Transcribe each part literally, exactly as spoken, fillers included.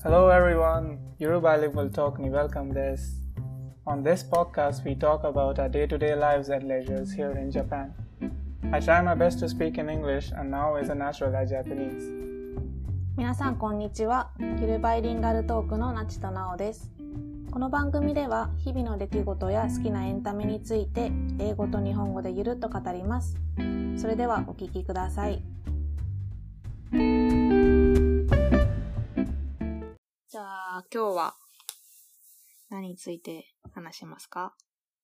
Hello everyone, Eurobilingual Talk ni welcome this. On this podcast, we talk about our day-to-day lives and leisures here in Japan. I try my best to speak in English and now is a natural at Japanese. 皆さんこんにちは。ゆるバイリンガルトークのなちとなおです。この番組では日々の出来事や好きなエンタメについて英語と日本語でゆるっと語ります。それではお聞きください。じゃあ今日は何について話しますか？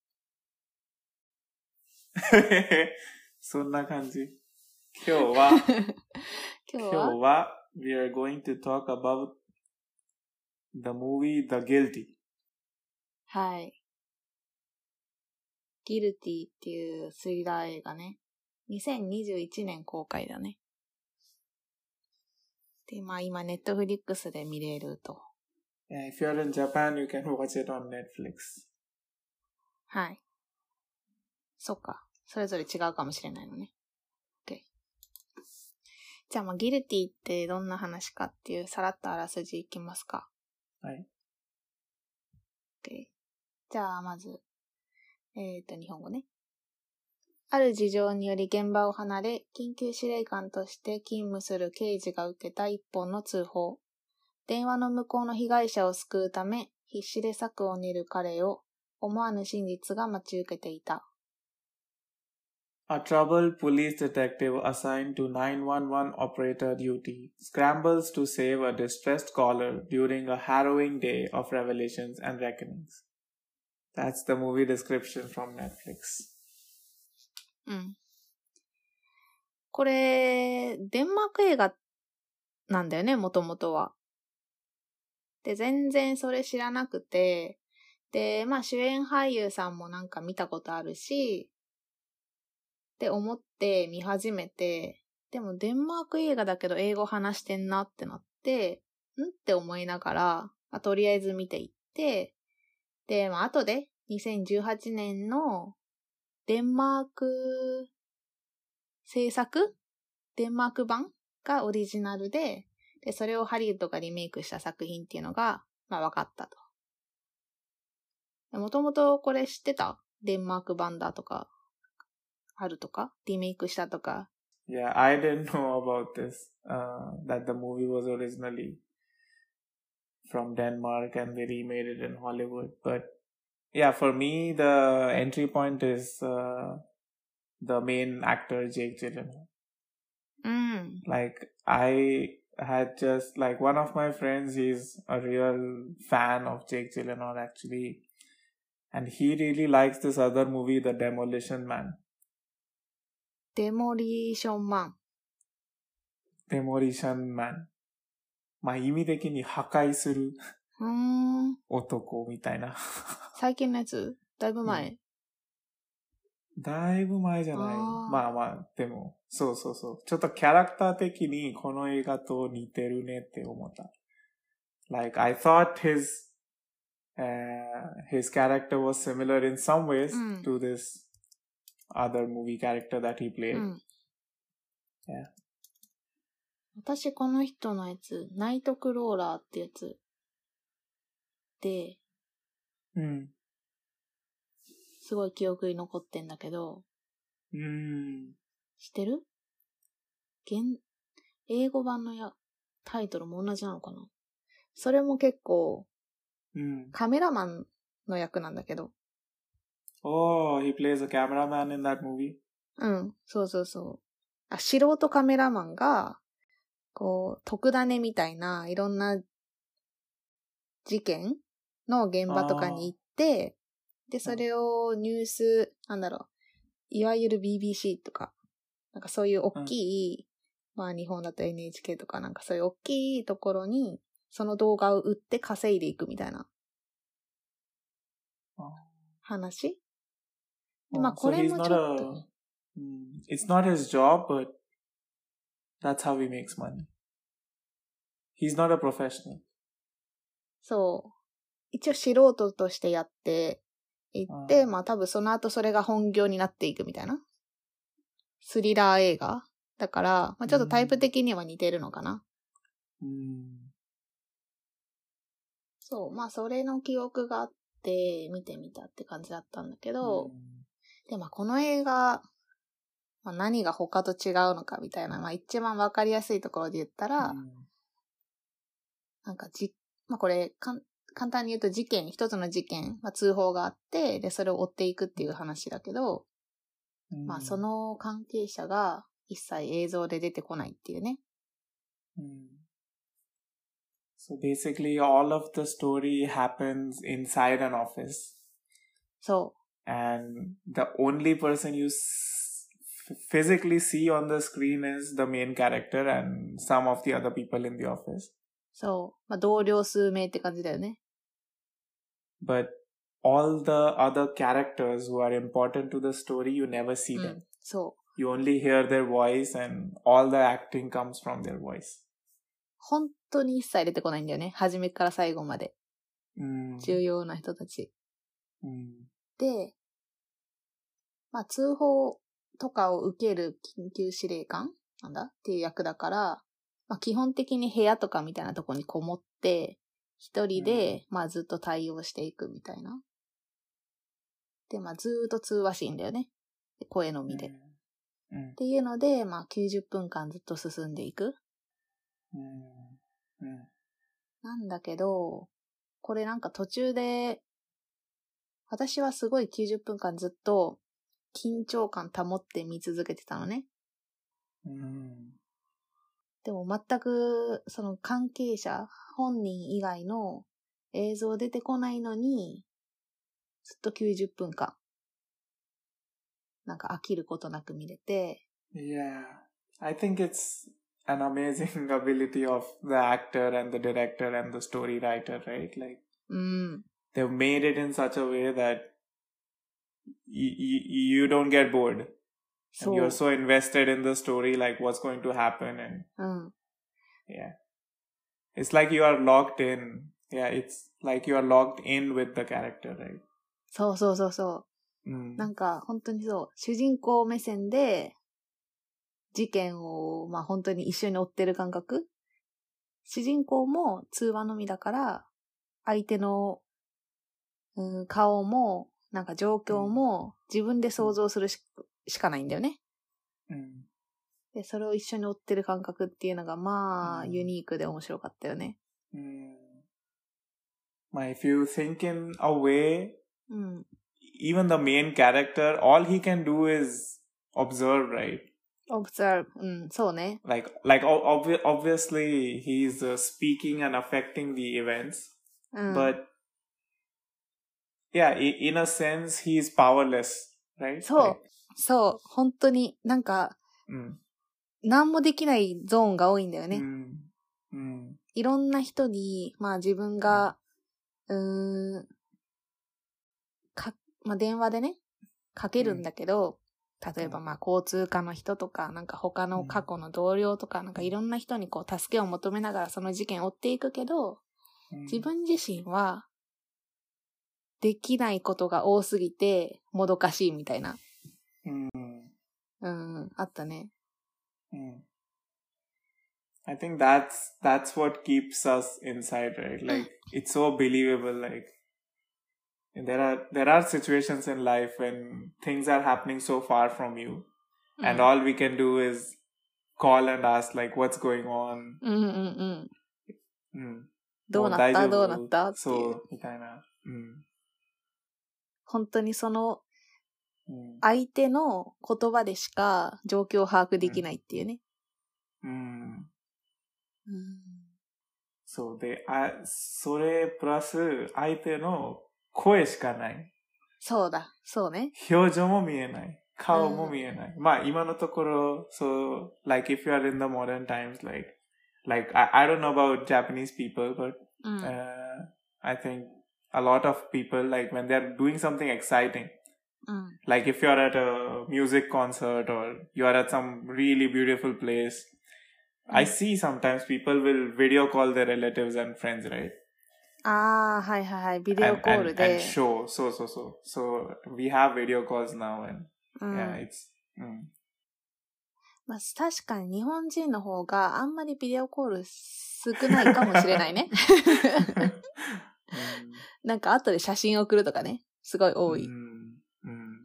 そんな感じ。今日は今日は、 今日は we are going to talk about the movie The Guilty. はい。ギルティっていうスリラー映画ね。にせんにじゅういちねん公開だね。で、まあ今ネットフリックスで見れると。 Yeah, if you're in Japan, you can watch it on Netflix. はい。そっか。それぞれ違うかもしれないのね。OK。じゃあまあギルティってどんな話かっていうさらっとあらすじいきますか。 はい。 OK。じゃあまず、えっと日本語ね。ある事情により現場を離れ、緊急司令官として勤務する刑事が受けた一本の通報。電話の向こうの被害者を救うため、必死で策を練る彼を、思わぬ真実が待ち受けていた。 A troubled police detective assigned to nine one one operator duty scrambles to save a distressed caller during a harrowing day of revelations and reckonings. That's the movie description from Netflix. うん。これ、デンマーク映画なんだよね、もともとは。で、全然それ知らなくて、で、まあ主演俳優さんもなんか見たことあるし、って思って見始めて、でもデンマーク映画だけど英語話してんなってなって、んって思いながら、まあ、とりあえず見ていって、で、まあ後でにせんじゅうはちねんのデンマーク制作デンマーク版がオリジナルで、で、それをハリウッドがリメイクした作品っていうのが、まあ分かったと。もともとこれ知ってた？デンマーク版だとか、あるとかリメイクしたとか。 Yeah, I didn't know about this, uh, that the movie was originally from Denmark and they remade it in Hollywood. But yeah, for me, the entry point is uh, the main actor, Jake Gyllenhaal. うん。 Like, I had just, like, one of my friends, he's a real fan of Jake Gyllenhaal, actually. And he really likes this other movie, The Demolition Man. デモリーションマン。 Demolition Man. まあ、意味的に破壊するうーん。 男みたいな。 最近のやつだいぶ前、 うん、だいぶ前じゃない。 あまあまあ、でも、そうそうそう。ちょっとキャラクター的にこの映画と似てるねって思った。Like, I thought his, uh, his character was similar in some ways、うん、to this other movie character that he played、うん、yeah. 私この人のやつ、ナイトクローラーってやつで、 うん、 すごい記憶に残ってんだけど、 うん、 知ってる？現英語版のやタイトルも同じなのかな？それも結構、 うん、 カメラマンの役なんだけど。 Oh, he plays a cameraman in that movie? うん、そうそうそう。あ、素人カメラマンが、こう、特ダネみたいな、いろんな事件の現場とかに行って、で、それをニュース、なんだろう、いわゆる ビービーシー とか、なんかそういう大きい、うん、まあ日本だと エヌエイチケー とかなんかそういう大きいところに、その動画を売って稼いでいくみたいな話？でまあこれもちょっと。 So it's not his job, but that's how he makes money. He's not a professional. そう。一応素人としてやっていって、まあ多分その後それが本業になっていくみたいな。スリラー映画だから、まあ、ちょっとタイプ的には似てるのかな。 うん。 そう、まあそれの記憶があって見てみたって感じだったんだけど、うん、でまあこの映画、まあ、何が他と違うのかみたいな、まあ一番わかりやすいところで言ったら、うん、なんかじ、まあこれかん簡単に言うと事件、一つの事件、まあ、通報があって、でそれを追っていくっていう話だけど、うん、まあその関係者が一切映像で出てこないっていうね。 うんSo basically, all of the story happens inside an office. So. And the only person you s- physically see on the screen is the main character and some of the other people in the office. そう。まあ、同僚数名って感じだよね。 But all the other characters who are important to the story, you never see them. うん、そう。 You only hear their voice and all the acting comes from their voice. 本当に一切出てこないんだよね。初めから最後まで。 うん、 重要な人たち。 うん、 で、まあ通報とかを受ける緊急指令官なんだっていう役だから、まあ基本的に部屋とかみたいなとこにこもって、一人で、まあずっと対応していくみたいな。で、まあずーっと通話シーンだよね。声のみで。 うん、 っていうので、まあきゅうじゅっぷんかんずっと進んでいく。 うんうん、 なんだけど、これなんか途中で、私はすごいきゅうじゅっぷんかんずっと緊張感保って見続けてたのね。 うん、 でも全くその関係者、本人以外の映像出てこないのに、ずっときゅうじゅっぷんかん、なんか飽きることなく見れて。 Yeah, I think it's an amazing ability of the actor and the director and the story writer, right? Like, うん。 they've made it in such a way that y- y- you don't get bored. And you're so invested in the story, like what's going to happen. And うん。 yeah. It's like you are locked in. Yeah, it's like you are locked in with the character, right? そうそうそうそう。 うん、 なんか本当にそう。主人公目線で事件をまあ本当に一緒に追ってる感覚。主人公も通話のみだから、相手の、うん、顔も、なんか状況も自分で想像する し,、うん、しかないんだよね、 うん。 で、それを一緒に追ってる感覚っていうのが、まあ、うん、ユニークで面白かったよね。 うん。まあ、if you think in a way, うん、 even the main character, all he can do is observe, right?Observe, うん、そうね。 Like, like ob- obviously he's、uh, speaking and affecting the events, うん、 but yeah, in a sense he's powerless, right? そう、 like, そう、本当になんか、 うん、 何もできないゾーンが多いんだよね。 うんうん、 いろんな人に、まあ自分が、うーん、か、まあ電話でね、かけるんだけど、うん、例えばまあ交通課の人とか、なんか他の過去の同僚とか、うん、なんかいろんな人にこう助けを求めながらその事件を追っていくけど、うん、自分自身はできないことが多すぎてもどかしいみたいな。うん、うん、あったね。 うん。I think that's, that's what keeps us inside, right? Like, it's so believable, like, there are, there are situations in life when things are happening so far from you, mm. and all we can do is call and ask, like, what's going on? うんうんうん。 うん。 どうなったどうなったっていう。 そう、みたいな。うん。 本当にその、相手の言葉でしか状況を把握できないっていうね。 うん。 うん、 そうで、あ、それプラス相手の声しかない。 そうだ、そうね。 表情も見えない。顔も見えない。うん、まあ今のところ、so, like if you are in the modern times, like, like I, I don't know about Japanese people, but、うん uh, I think a lot of people, like when they're doing something exciting, うん、like if you're at a music concert or you're at some really beautiful place,I see sometimes people will video call their relatives and friends, right? ああ、はいはいはい。ビデオコールで。 And, and, and show. So, so, so. So, we have video calls now and, うん、yeah, it's, うん。 まあ、確かに日本人の方があんまりビデオコール少ないかもしれないね。 なんか後で写真送るとかね。すごい多い。 うんうん、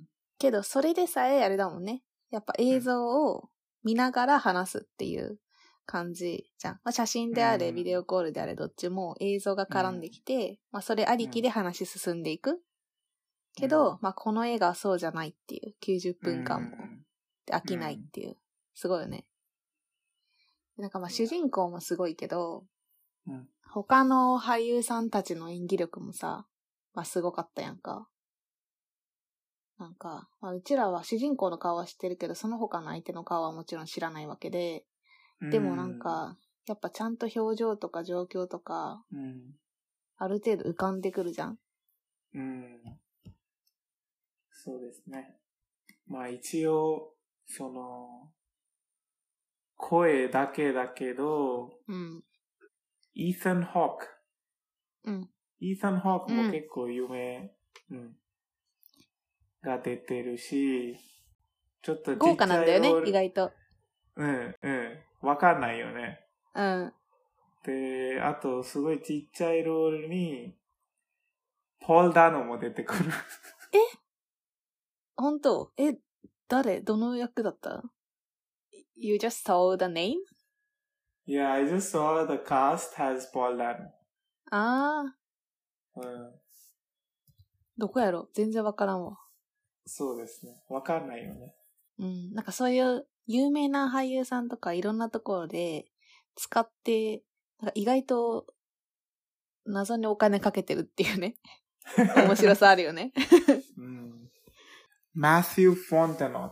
けど、それでさえあれだもんね。やっぱ映像を見ながら話すっていう感じじゃん。まあ、写真であれ、ビデオコールであれ、どっちも映像が絡んできて、うん、まあそれありきで話進んでいく。けど、うん、まあこの映画はそうじゃないっていう。きゅうじゅっぷんかんも。で飽きないっていう。すごいよね。なんかまあ主人公もすごいけど、うん、他の俳優さんたちの演技力もさ、まあすごかったやんか。なんか、まあ、うちらは主人公の顔は知ってるけど、その他の相手の顔はもちろん知らないわけで、でもなんか、やっぱちゃんと表情とか状況とか、うん、ある程度浮かんでくるじゃん。 うん。そうですね。まあ一応、その、声だけだけど、うん、イーサン・ホーク。うん。イーサン・ホークも結構有名、うん、うん、が出てるし、ちょっとちっちゃいロール。 豪華なんだよね、意外と。 うん、うん。わかんないよね。 うん。 で、あと、すごいちっちゃいロールに、ポール・ダノも出てくる。 え本当え、誰どの役だった ?You just saw the name? Yeah, I just saw the cast has Paul Dano. ああ。うん。どこやろ全然わからんわ。 そうですね。わかんないよね。 うん。なんかそういう有名な俳優さんとかいろんなところで使って、なんか意外と謎にお金かけてるっていうね。面白さあるよね。 うん。Matthew Fontenot.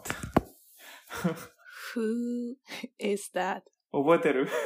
Who is that? 覚えてる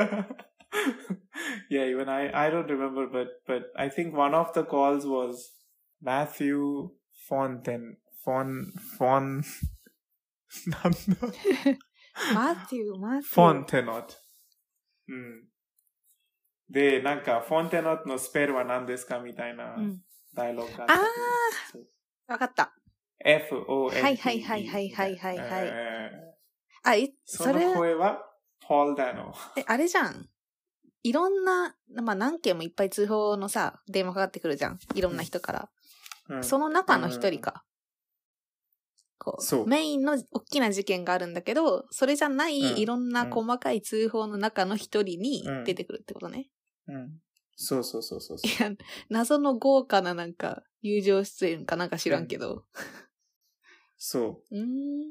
Yeah, even I, I don't remember, but, but I think one of the calls was Matthew Fonten, Fon, Fon, なんだマティウ、マティウ。 フォンテノット。うん。で、なんか、フォンテノットのスペルは何ですかみたいなダイログがあったけど。 ああ、わかった。 エフオーエヌティー。 はいはいはいはいはいはいはい。 えー、あ、い、 それ。その声は、ポール・ダノ。 え、あれじゃん。いろんな、まあ何件もいっぱい通報のさ、電話かかってくるじゃん。いろんな人から。うん、その中の一人か。こうそうメインの大きな事件があるんだけど、それじゃないいろんな細かい通報の中の一人に出てくるってことね。 うん。うん、そうそうそうそう。 いや、謎の豪華ななんか、友情出演かなんか知らんけど。うん、 そう。 うーん。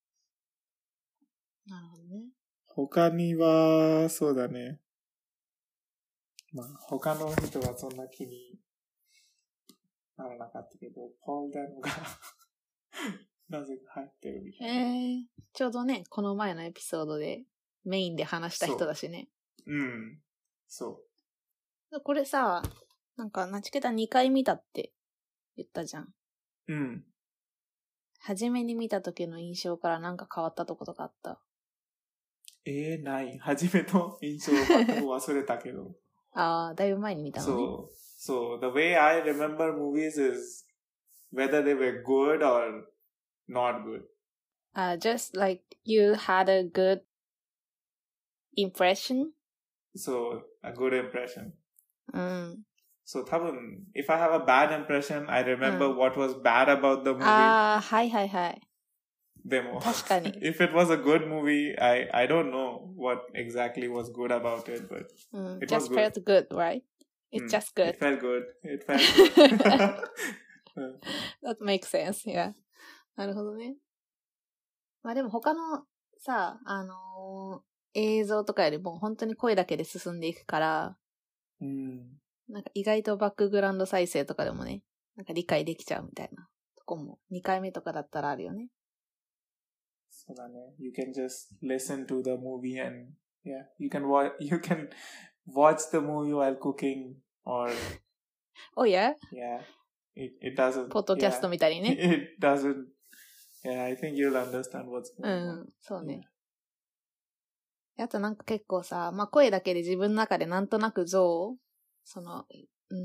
なるほどね。 他には、そうだね。まあ、他の人はそんな気にならなかったけど、ポール・ダノがなぜか入ってるみたいな。 へえ、ちょうどね、この前のエピソードでメインで話した人だしね。 う。うん。そう。 これさ、なんか、なちけたにかい見たって言ったじゃん。 うん。 初めに見た時の印象からなんか変わったとことかあった？ えー、ない。初めの印象を全く忘れたけど。 ああ、だいぶ前に見たのね。 そう。そう。The way I remember movies is whether they were good or not good. Uh, just like you had a good impression? So, a good impression. うん。 So, 多分、if I have a bad impression, I remember、うん、what was bad about the movie. ああ、はいはいはい。 でも、 確かに。 if it was a good movie, I, I don't know what exactly was good about it, but、 うん、it just was good. felt good, right? It、うん、just good. It felt good. It felt good. That makes sense, yeah. なるほどね。まあでも他のさ、あのー、映像とかよりも本当に声だけで進んでいくから、 うん、 なんか意外とバックグラウンド再生とかでもね、なんか理解できちゃうみたいなとこもにかいめとかだったらあるよね。 そうだね。You can just listen to the movie and yeah, you can watch, you can watch the movie while cooking or Oh yeah? Yeah. It, it doesn't. ポッドキャストみたいにね。 It doesn't. Yeah, I think you'll understand what's going on. うん、そうね。Yeah. あとなんか結構さ、まあ声だけで自分の中でなんとなく像、その、うん、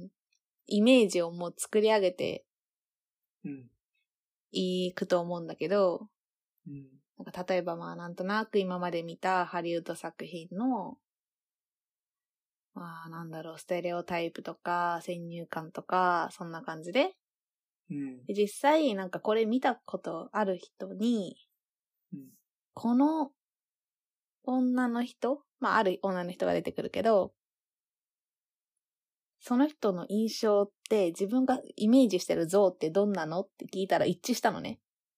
イメージをもう作り上げて、うん、いくと思うんだけど、うん、なんか例えばまあなんとなく今まで見たハリウッド作品の、 まあなんだろう、ステレオタイプとか先入観とか、そんな感じで。 うん。 で実際なんかこれ見たことある人に、 うん、 この女の人、まあある女の人が出てくるけど、その人の印象って自分がイメージしてる像ってどんなのって聞いたら一致したのね。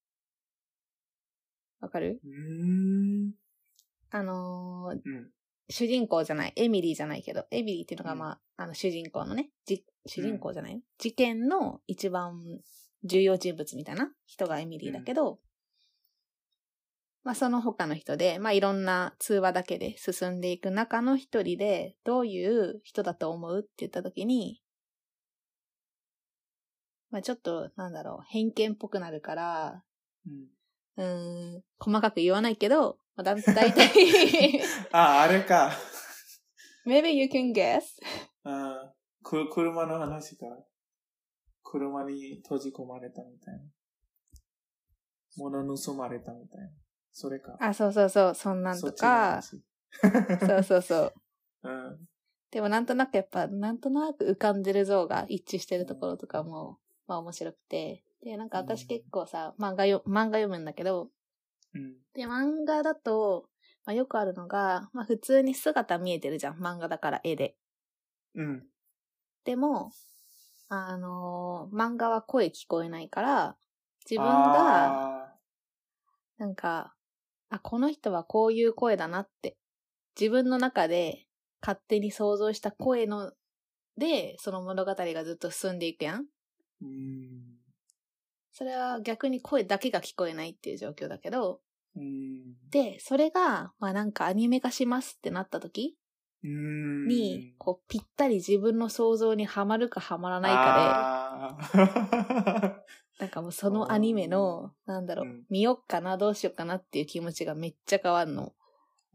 わかる？ うーん。 あのーうん。 主人公じゃない、エミリーじゃないけど、エミリーっていうのがうんまあ、あの主人公のね、じ主人公うんじゃない、事件の一番重要人物みたいな人がエミリーだけど、まあその他の人で、まあいろんな通話だけで進んでいく中の一人で、どういう人だと思うって言ったときに、まあちょっと、なんだろう、偏見っぽくなるから、 うんうーん、細かく言わないけど、まあ、だ、だいたいあ、あれか。 Maybe you can guess. あく、車の話か。車に閉じ込まれたみたいな。物盗まれたみたいな。それか。 あ、そうそうそう、そんなんとか。 そそうそうそう。 うん。 でもなんとなくやっぱ、なんとなく浮かんでる像が一致してるところとかも、まあ面白くて。で、なんか私結構さ、漫画よ、漫画読むんだけど、 うん、 で、漫画だと、まあよくあるのが、まあ普通に姿見えてるじゃん。漫画だから絵で。 うん。 でも、あのー漫画は声聞こえないから、自分が、なんか、あ、この人はこういう声だなって、自分の中で勝手に想像した声の、で、その物語がずっと進んでいくやん。 うん。 それは逆に声だけが聞こえないっていう状況だけど、 うん、 で、それが、まあなんかアニメ化しますってなった時うんに、こうぴったり自分の想像にはまるかはまらないかかで、なんかもうそのアニメの、なんだろう、 うん、 見よっかな、どうしよっかなっていう気持ちがめっちゃ変わるの。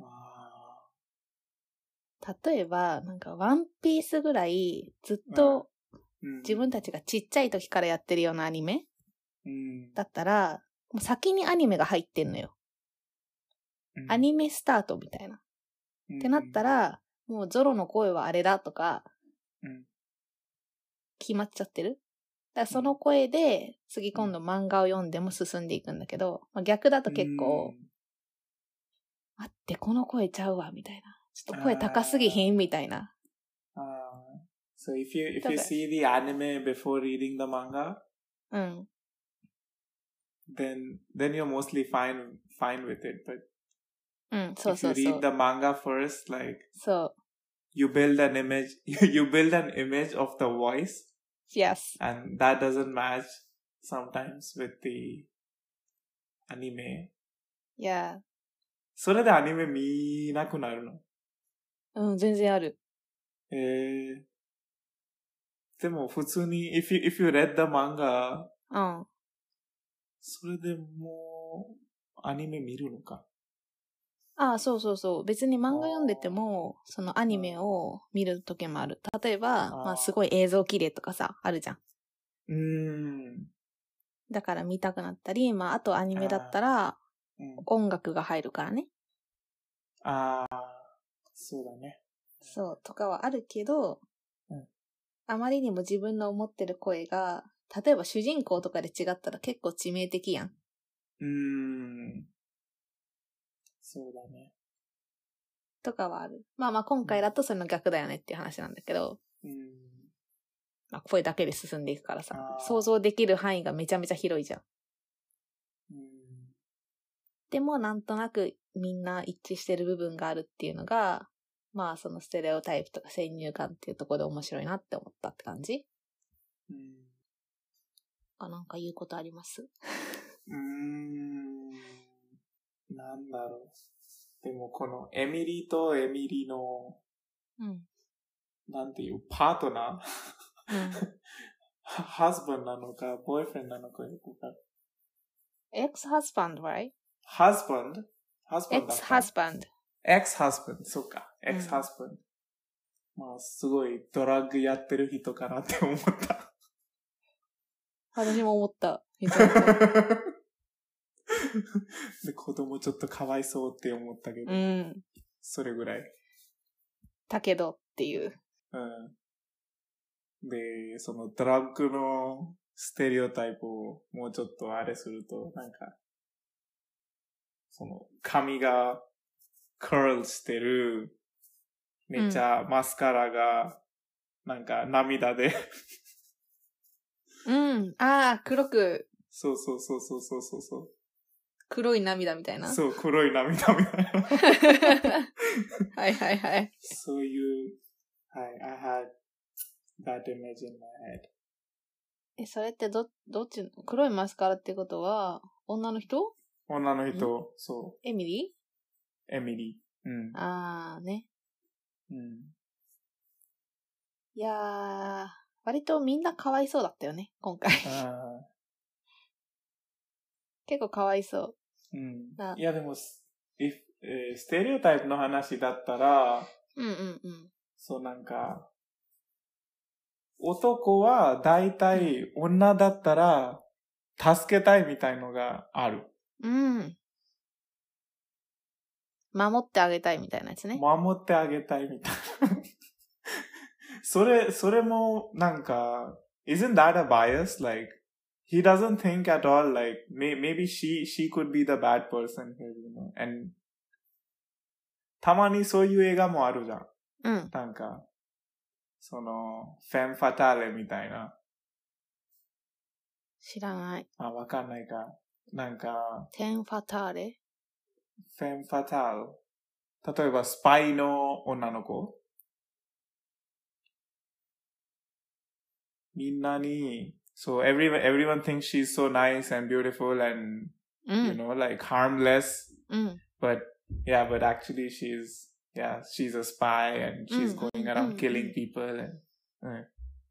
例えば、なんかワンピースぐらいずっと自分たちがちっちゃい時からやってるようなアニメ、うん、だったら、もう先にアニメが入ってんのよ。うん、アニメスタートみたいな。うん、ってなったら、もうゾロの声はあれだとか、うん、決まっちゃってる。だからその声で次今度漫画を読んでも進んでいくんだけど、まあ、逆だと結構、うん、待って、この声ちゃうわ、みたいな。ちょっと声高すぎひんみたいな。 Uh, so if you, if you see the anime before reading the manga, うん。 then, then you're mostly fine, fine with it. But うん、そうそうそう。 if you read the manga first, like, そう。 you build an image, you build an image of the voice. Yes. And that doesn't match sometimes with the anime. Yeah. それでアニメ見なくなるの？ うん、全然ある。 えー、でも普通に if you, if you read the manga、 うん、 それでもうアニメ見るのか？ ああ、そうそうそう。別に漫画読んでても、そのアニメを見る時もある。例えば、まあすごい映像綺麗とかさ、あるじゃん。 うーん。 だから見たくなったり、まああとアニメだったら、うん、音楽が入るからね。 ああ、そうだね。 そう、とかはあるけど、うん、あまりにも自分の思ってる声が、例えば主人公とかで違ったら結構致命的やん。 うーん。そうだね。 とかはある。まあまあ今回だとそれの逆だよねっていう話なんだけど、うん、まあ声だけで進んでいくからさ、想像できる範囲がめちゃめちゃ広いじゃん。うん、でもなんとなくみんな一致してる部分があるっていうのが、まあそのステレオタイプとか先入観っていうところで面白いなって思ったって感じ。うん。あ、なんか言うことあります？ うーん。なんだろう。でもこのエミリーとエミリーの、うん、なんていうパートナー、うん、ハズバンなのか、ボーイフレンドなのかよくわかる。 ex-husband, right? husband? husband ex-husband. ex-husband, そうか。ex-husband、うん。まあ、すごいドラッグやってる人かなって思った。 私も思った。 で子供ちょっとかわいそうって思ったけど、うん、それぐらい。 たけどっていう。 うん。で、そのドラッグのステレオタイプをもうちょっとあれすると、なんか、その髪がカールしてる、めっちゃマスカラが、なんか涙でうん。ああ、黒く。 そうそうそうそうそうそうそう。 黒い涙みたいな。 そう、黒い涙みたいな。 はいはいはい。 そういう、はい、I had that image in my head. え、それってど、どっち、黒いマスカラってことは、女の人？ 女の人、そう。 エミリーエミリー。うん。 あーね。 うん。 いやー、割とみんなかわいそうだったよね、今回。 あ結構かわいそう。 うん。いやでも、if, えー、ステレオタイプの話だったら、 うんうんうん。 そうなんか、男は大体女だったら助けたいみたいのがある。 うん。守ってあげたいみたいなやつね。 守ってあげたいみたいな。それ、それもなんか、isn't that a bias? Like, he doesn't think at all like, may, maybe she, she could be the bad person here, you know? And, たまにそういう映画もあるじゃん。 うん。 なんか、その、フェンファターレみたいな。 知らない。 あ、わかんないか。なんか、 テンファターレ？ フェンファターレ。例えば、スパイの女の子。みんなに、so everyone, everyone thinks she's so nice and beautiful and, うん。 you know, like harmless. うん。 But, yeah, but actually she's, yeah, she's a spy and うん she's going うん around うん killing people and, うん。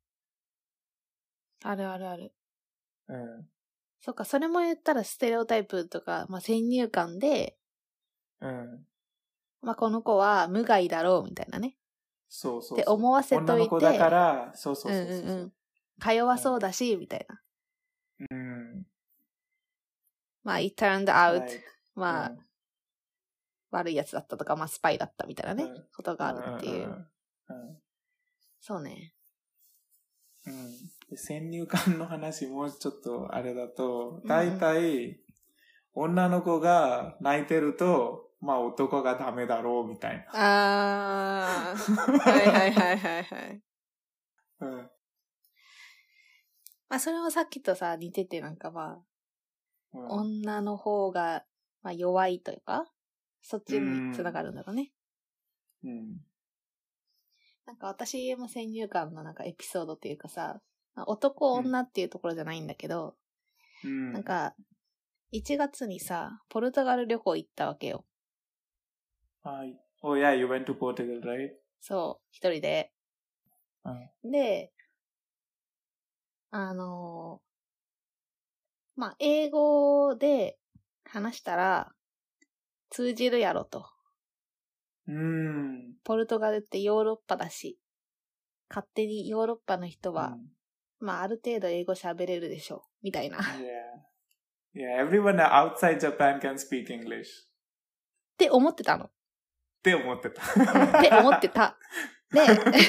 あるあるある。 うん。 そっか、それも言ったらステレオタイプとか、まあ、先入観で、 うん。 まあ、この子は無害だろうみたいなね。 そうそうそう。 って思わせといて。 女の子だから、そうそうそうそう。 うんうんうん。か弱そうだし、みたいな。 うん。 まあ、it turned out、 like、 まあ、うん、悪いやつだったとか、まあ、スパイだったみたいなね、 うん、 ことがあるっていう。 うんうんうん、 そうね。 うん。で先入観の話もうちょっとあれだと、だいたい女の子が泣いてると、まあ男がダメだろうみたいな。あー。はいはいはいはいはい。 うん。 まあそれはさっきとさ、似ててなんかまあ、うん、女の方が、まあ、弱いというか、そっちにつながるんだろうね。 うん。 なんか私も先入観のなんかエピソードっていうかさ、男女っていうところじゃないんだけど、うん、なんか、いちがつにさ、ポルトガル旅行行ったわけよ。 はい。Oh yeah, you went to Portugal, right? そう、一人で。 うん、 で、あのー、まあ、英語で話したら通じるやろと。 うん。 ポルトガルってヨーロッパだし、勝手にヨーロッパの人は、うん、まあ、ある程度英語喋れるでしょう、みたいな。 Yeah. Yeah, everyone outside Japan can speak English. って思ってたの。 って思ってた。 って思ってた。で、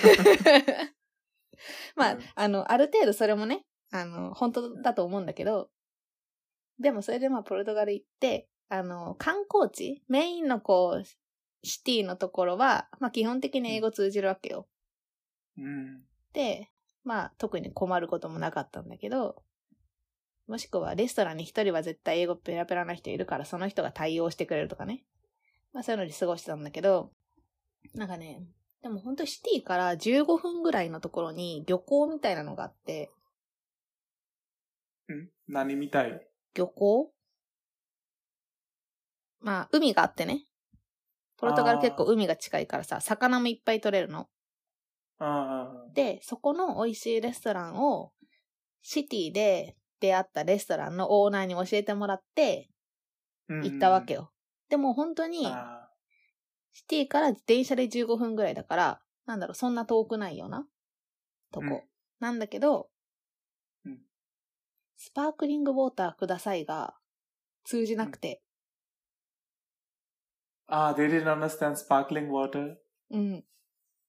まあ、うん、あの、ある程度それもね、あの、本当だと思うんだけど、でもそれでまあ、ポルトガル行って、あの、観光地メインのこう、シティのところは、まあ、基本的に英語通じるわけよ。 うん。 で、まあ、特に困ることもなかったんだけど、もしくはレストランに一人は絶対英語ペラペラな人いるから、その人が対応してくれるとかね。まあ、そういうので過ごしてたんだけど、なんかね、でも本当シティからじゅうごふんぐらいのところに漁港みたいなのがあって。 ん？何みたい？ 漁港？まあ、海があってね。ポルトガル結構海が近いからさ、魚もいっぱい取れるの。 あで、そこの美味しいレストランを、シティで出会ったレストランのオーナーに教えてもらって、行ったわけよ。うん、でも本当に、シティから電車でじゅうごふんぐらいだから、なんだろう、そんな遠くないようなとこ。うん、なんだけど、うん、スパークリングウォーターくださいが通じなくて。 ああ、they didn't understand sparkling water? うん。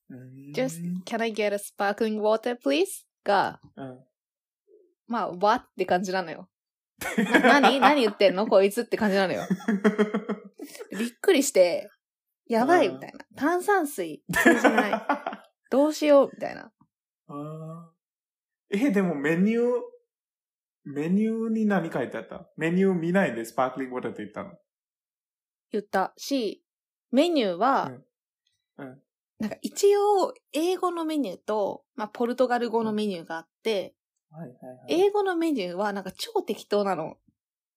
just can I get a sparkling water please? が、うん、まあ what って感じなのよ。な何何言ってんのこいつって感じなのよ。びっくりして、やばいみたいな。炭酸水通じない。どうしようみたいな。 あえ、でもメニュー、メニューに何書いてあった？メニュー見ないでスパークリングウォーターって言ったの？ 言ったし、メニューは、うんうん、なんか一応英語のメニューと、まあ、ポルトガル語のメニューがあって、うんはいはいはい、英語のメニューはなんか超適当なの。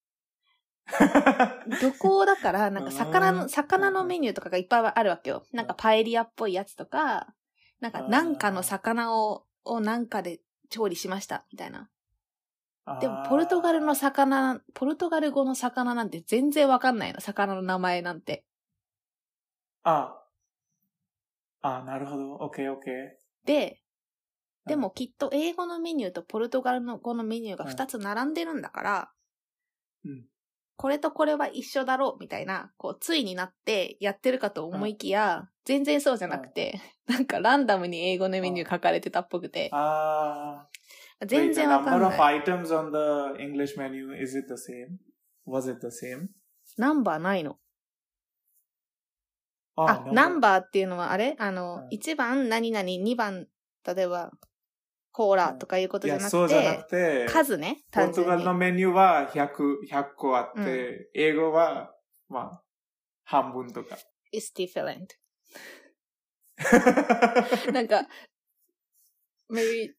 漁港だから、なんか魚の、魚のメニューとかがいっぱいあるわけよ。なんかパエリアっぽいやつとか、なんかなんかの魚を、をなんかで調理しましたみたいな。でもポルトガルの魚、ポルトガル語の魚なんて全然わかんないの。魚の名前なんて。 ああ。ああ、なるほど。オッケーオッケー。 で、でもきっと英語のメニューとポルトガルの語のメニューがふたつ並んでるんだから、うん、これとこれは一緒だろうみたいな、こう、ついになってやってるかと思いきや、うん、全然そうじゃなくて、うん、なんかランダムに英語のメニュー書かれてたっぽくて。ああ。全然わかんない。 The number of items on the English menu, is it the same? Was it the same? ナンバーないの。あ、あナンバーっていうのはあれあの、うん、いちばん何々、にばん、例えば、コーラとかいうことじゃなくて、うん、いや、そうじゃなくて、数ね、 ポルトガルのメニューはひゃく、ひゃっこあって、うん、英語は、まあ、半分とか。 It's different. なんか、maybe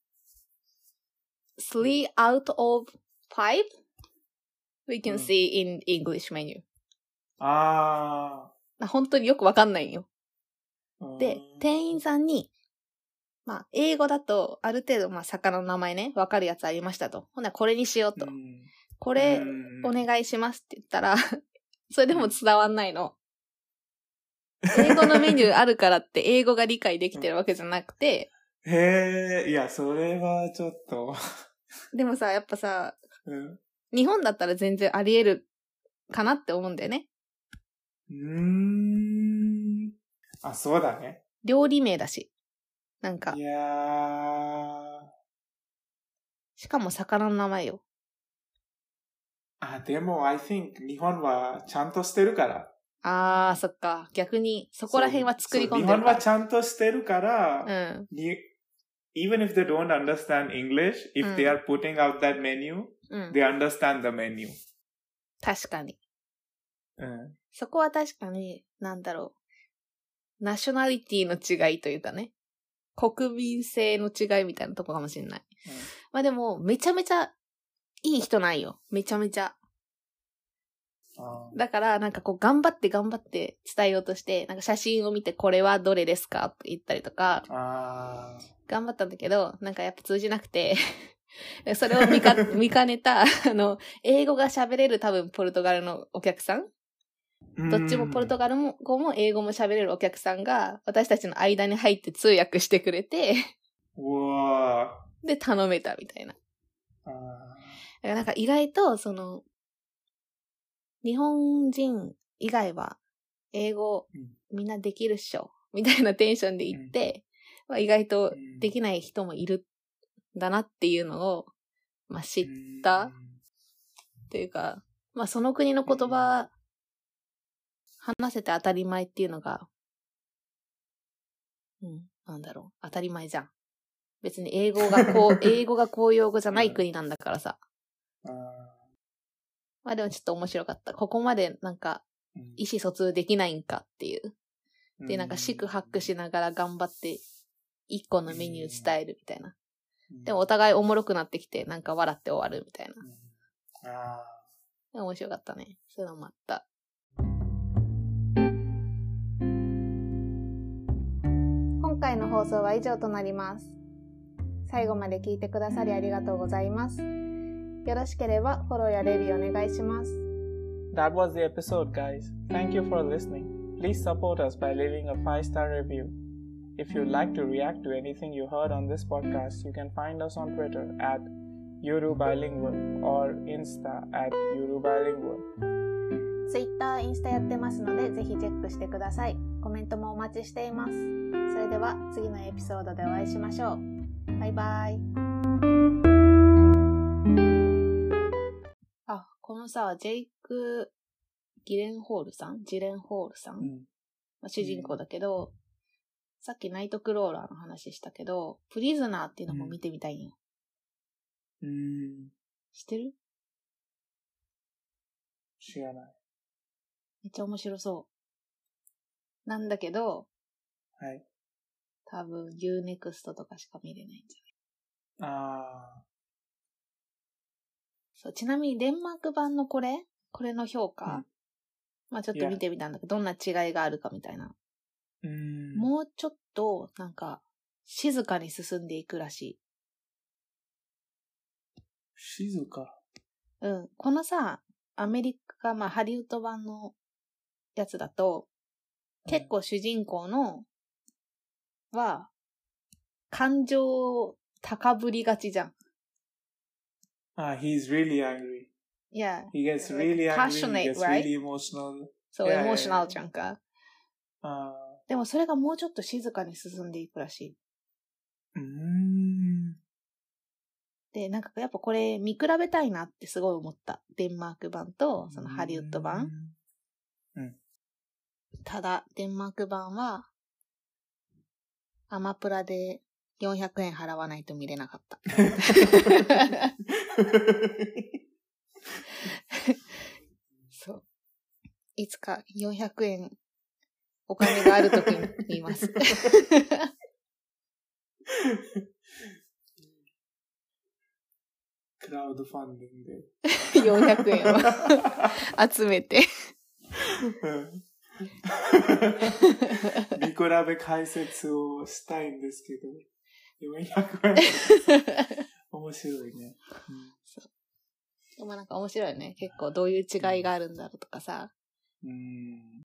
three out of five we can see in English menu. ああ。本当によくわかんないよ。で、店員さんに、まあ、英語だと、ある程度、まあ、魚の名前ね、わかるやつありましたと。ほんならこれにしようと。うん、これ、お願いしますって言ったら、それでも伝わんないの。英語のメニューあるからって英語が理解できてるわけじゃなくて。 へえ、いや、それはちょっと。 でもさ、やっぱさ、うん、日本だったら全然あり得るかなって思うんだよね。 うーん。あ、そうだね。 料理名だし。なんか。 いやー。 しかも魚の名前よ。 あ、でも、I think 日本はちゃんとしてるから。 あー、そっか。逆に、そこら辺は作り込んでるから。日本はちゃんとしてるから、うん、even if they don't understand English, if、うん、they are putting out that menu, うん、they understand the menu. 確かに。 うん。 そこは確かに、なんだろう。ナショナリティの違いというかね。国民性の違いみたいなとこかもしれない。うん、まあでも、めちゃめちゃいい人なんよ。めちゃめちゃ。だから、なんかこう、頑張って頑張って伝えようとして、なんか写真を見てこれはどれですかって言ったりとか、あ頑張ったんだけど、なんかやっぱ通じなくて、それを見か、見かねた、あの、英語が喋れる多分ポルトガルのお客さんどっちもポルトガル語も英語も喋れるお客さんが私たちの間に入って通訳してくれてうわで頼めたみたいな。あだからなんか意外とその日本人以外は英語みんなできるっしょ、うん、みたいなテンションで言って、うんまあ、意外とできない人もいるんだなっていうのを、まあ、知ったっていうか、まあその国の言葉話せて当たり前っていうのが、うん、なんだろう、当たり前じゃん。別に英語がこう、英語が公用語じゃない国なんだからさ。うん、まあでもちょっと面白かった。ここまでなんか、意思疎通できないんかっていう。で、なんか四苦八苦しながら頑張って、一個のメニュー伝えるみたいな。でもお互いおもろくなってきて、なんか笑って終わるみたいな。ああ。面白かったね。そういうのもあった。今回の放送は以上となります。最後まで聞いてくださりありがとうございます。よろしければフォローやレビューお願いします。 That was the episode, guys. Thank you for listening. Please support us by leaving a five-star review. If you'd like to react to anything you heard on this podcast, you can find us on Twitter at Yurubilingual or Insta at Yurubilingual. Twitter、インスタやってますので、ぜひチェックしてください。 コメントもお待ちしています。それでは次のエピソードでお会いしましょう。バイバイ。あ、このさ、ジェイク・ギレンホールさんジレンホールさん、うんまあ、主人公だけど、うん、さっきナイトクローラーの話したけど、プリズナーっていうのも見てみたいんよ。 うん。 知ってる？ 知らない。 めっちゃ面白そう。なんだけど、 はい。 多分 ユーネクスト とかしか見れないんじゃない。ああ。 そう、ちなみにデンマーク版のこれこれの評価、うん、まあちょっと見てみたんだけど、どんな違いがあるかみたいな。 うん。 もうちょっと、なんか、静かに進んでいくらしい。 静か？ うん。このさ、アメリカ、まあハリウッド版のやつだと、結構主人公の、は、感情高ぶりがちじゃん。 Ah, he's really angry. Yeah. He gets really like angry. He passionate, gets right? really emotional. そう、エモーショナルじゃんか。 あでもそれがもうちょっと静かに進んでいくらしい。 うーん。 で、なんかやっぱこれ見比べたいなってすごい思った。デンマーク版とそのハリウッド版。 うん。 ただ、デンマーク版は、アマプラでよんひゃくえん払わないと見れなかった。そう。いつかよんひゃくえんお金があるときに見ます。 クラウドファンディングでよんひゃくえんを集めて見比べ解説をしたいんですけどよんひゃくえん面白いね、うん、 そうでもなんか面白いね。結構どういう違いがあるんだろうとかさ、 うん